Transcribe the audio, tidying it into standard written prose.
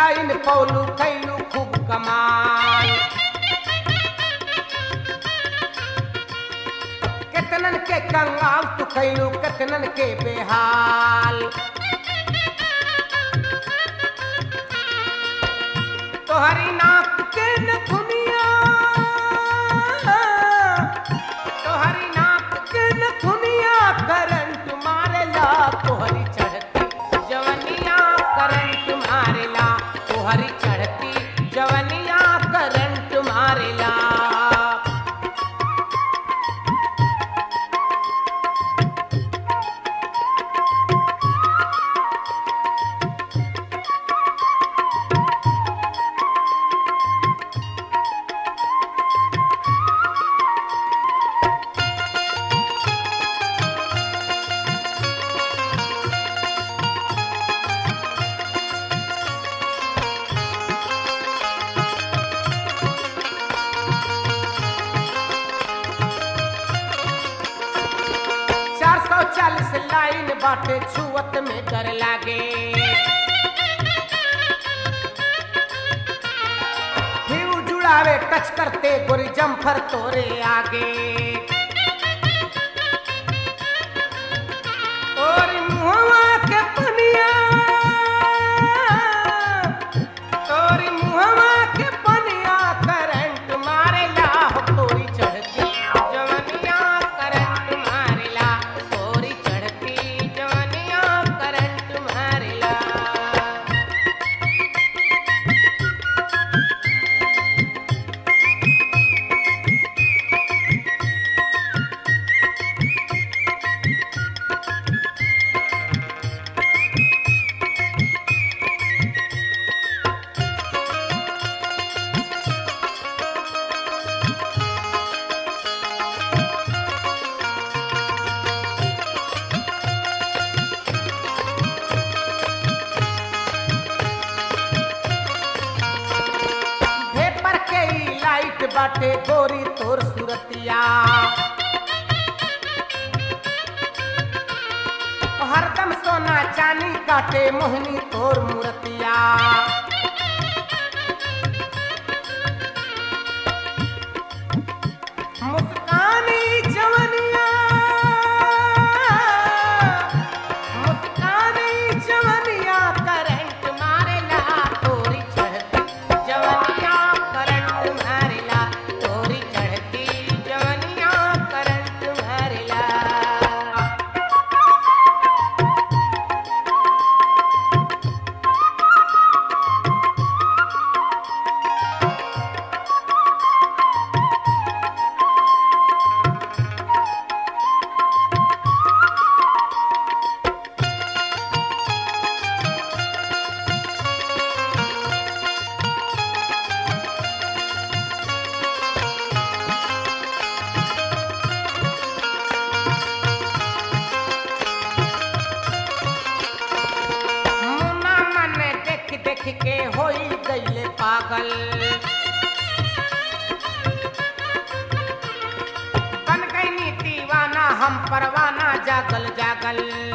Line पौलू कैलू खूब कमाल। कितनन के कंगाल तू कैलू कितनन के बेहाल। तोहरी नाक के नथुनिया तोहरी नाक के नथुनिया करंट मारेला। तोहरी चढ़ती जवनिया करंट मारेला। तोहरी चढ़ती जवनिया करंट मारेला। लाइन बाटे छुअत में डर लागे। फिर जुड़ावे टच करते गोरी जम्फर तोरे आगे। और मुहवा के पनिया तोरी मुहवा के पनिया करंट मारेला। तोरी चढ़ती जवनिया करंट मारेला। तोरी चढ़ती जवनिया करंट मारेला। बाटे गोरी तोर सुरतिया हरदम सोना चांदी काटे मोहनी तोर मूर्तिया। मुस्कानी जवनिया मुस्कानी जवनिया करंट मारेला। तोरी चढ़ती जवनिया करंट मारेला। तोरी चढ़ती जवनिया करंट मारेला। देख के होई गईले पागल बन गई दीवाना हम परवाना जागल जागल।